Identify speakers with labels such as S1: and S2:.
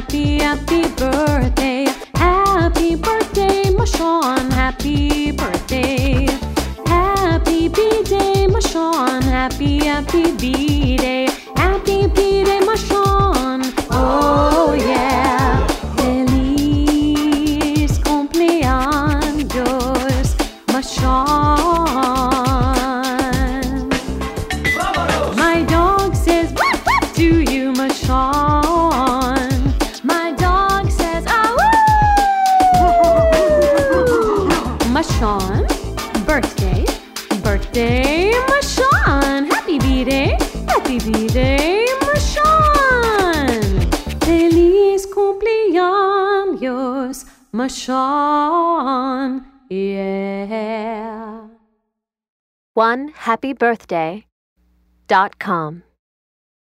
S1: happy, happy birthday. Happy birthday, my Sean. Happy birthday. Happy B-Day, my Sean. Happy, happy B-Day. Happy B-Day, my Sean. Oh yeah. Feliz cumpleaños, my Sean. My dog says woof, woof to you, my Sean. My dog says ah woo. My Sean, birthday, birthday, my Sean. Happy B-Day, happy B-Day, my Sean. Feliz cumpleaños, my Sean. Yeah.
S2: OneHappyBirthday.com